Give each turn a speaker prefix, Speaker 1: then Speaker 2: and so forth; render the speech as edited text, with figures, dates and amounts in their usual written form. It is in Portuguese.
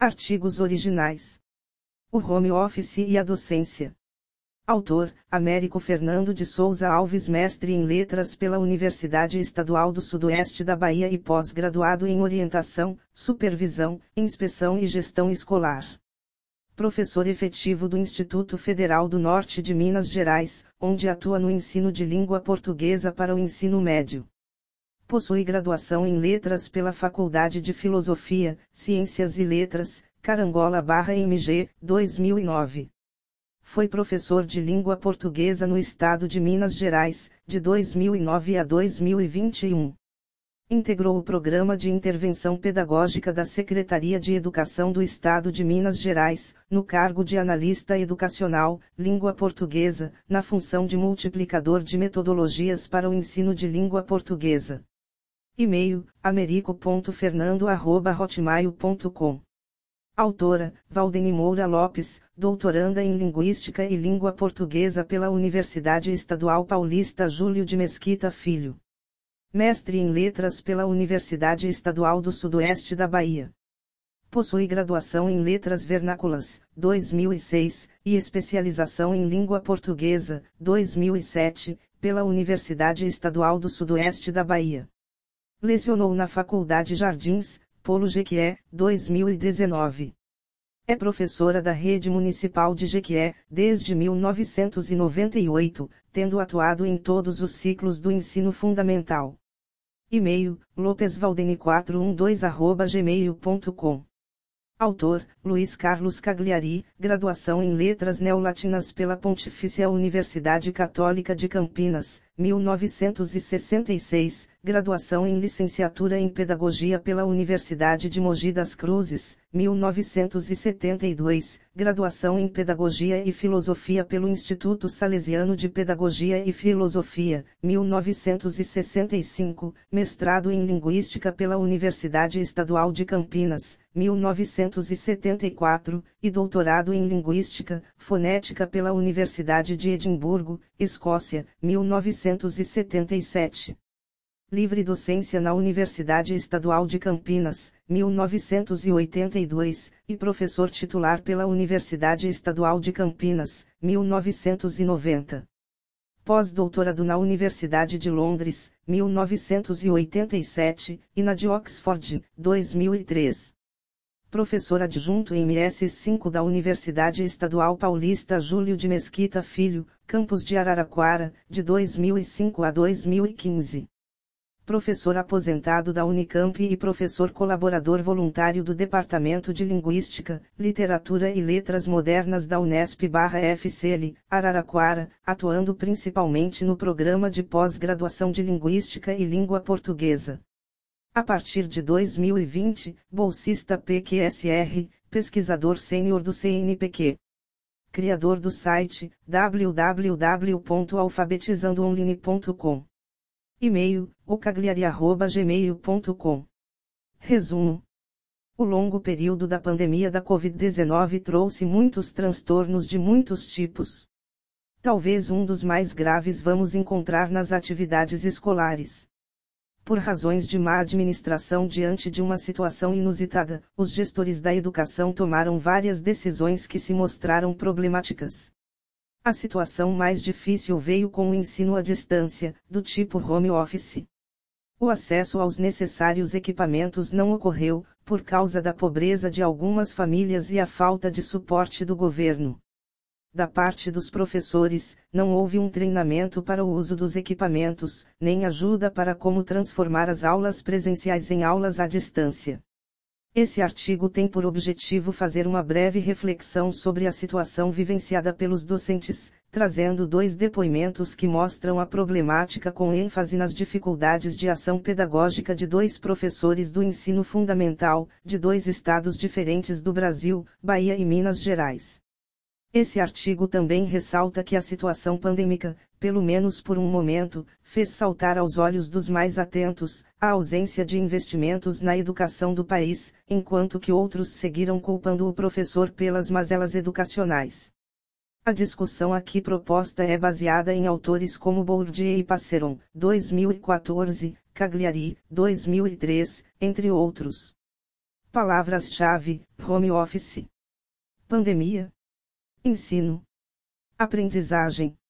Speaker 1: Artigos originais. O home office e a docência. Autor, Américo Fernando de Souza Alves, mestre em Letras pela Universidade Estadual do Sudoeste da Bahia e pós-graduado em Orientação, Supervisão, Inspeção e Gestão Escolar. Professor efetivo do Instituto Federal do Norte de Minas Gerais, onde atua no ensino de língua portuguesa para o ensino médio. Possui graduação em Letras pela Faculdade de Filosofia, Ciências e Letras, Carangola/MG, 2009. Foi professor de língua portuguesa no estado de Minas Gerais, de 2009 a 2021. Integrou o Programa de Intervenção Pedagógica da Secretaria de Educação do Estado de Minas Gerais, no cargo de analista educacional, língua portuguesa, na função de multiplicador de metodologias para o ensino de língua portuguesa. E-mail, americo.fernando@hotmail.com. Autora, Valdeni Moura Lopes, doutoranda em Linguística e Língua Portuguesa pela Universidade Estadual Paulista Júlio de Mesquita Filho. Mestre em Letras pela Universidade Estadual do Sudoeste da Bahia. Possui graduação em Letras Vernáculas, 2006, e especialização em Língua Portuguesa, 2007, pela Universidade Estadual do Sudoeste da Bahia. Lecionou na Faculdade Jardins, Polo Jequié, 2019. É professora da Rede Municipal de Jequié, desde 1998, tendo atuado em todos os ciclos do ensino fundamental. E-mail, lopesvaldeni412@gmail.com. Autor, Luiz Carlos Cagliari, graduação em Letras Neolatinas pela Pontifícia Universidade Católica de Campinas, 1966, graduação em Licenciatura em Pedagogia pela Universidade de Mogi das Cruzes, 1972, graduação em Pedagogia e Filosofia pelo Instituto Salesiano de Pedagogia e Filosofia, 1965, mestrado em Linguística pela Universidade Estadual de Campinas, 1974, e doutorado em Linguística, Fonética pela Universidade de Edimburgo, Escócia, 1977. Livre docência na Universidade Estadual de Campinas, 1982, e professor titular pela Universidade Estadual de Campinas, 1990. Pós-doutorado na Universidade de Londres, 1987, e na de Oxford, 2003. Professor adjunto em MS5 da Universidade Estadual Paulista Júlio de Mesquita Filho, campus de Araraquara, de 2005 a 2015. Professor aposentado da Unicamp e professor colaborador voluntário do Departamento de Linguística, Literatura e Letras Modernas da Unesp/FCL, Araraquara, atuando principalmente no programa de pós-graduação de Linguística e Língua Portuguesa. A partir de 2020, bolsista PQSR, pesquisador sênior do CNPq. Criador do site www.alfabetizandoonline.com. E-mail, ocagliari@gmail.com. Resumo. O longo período da pandemia da Covid-19 trouxe muitos transtornos de muitos tipos. Talvez um dos mais graves vamos encontrar nas atividades escolares. Por razões de má administração diante de uma situação inusitada, os gestores da educação tomaram várias decisões que se mostraram problemáticas. A situação mais difícil veio com o ensino à distância, do tipo home office. O acesso aos necessários equipamentos não ocorreu, por causa da pobreza de algumas famílias e a falta de suporte do governo. Da parte dos professores, não houve um treinamento para o uso dos equipamentos, nem ajuda para como transformar as aulas presenciais em aulas à distância. Esse artigo tem por objetivo fazer uma breve reflexão sobre a situação vivenciada pelos docentes, trazendo 2 depoimentos que mostram a problemática com ênfase nas dificuldades de ação pedagógica de 2 professores do ensino fundamental, de 2 estados diferentes do Brasil, Bahia e Minas Gerais. Esse artigo também ressalta que a situação pandêmica, pelo menos por um momento, fez saltar aos olhos dos mais atentos, a ausência de investimentos na educação do país, enquanto que outros seguiram culpando o professor pelas mazelas educacionais. A discussão aqui proposta é baseada em autores como Bourdieu e Passeron, 2014, Cagliari, 2003, entre outros. Palavras-chave: home office, pandemia, ensino, aprendizagem.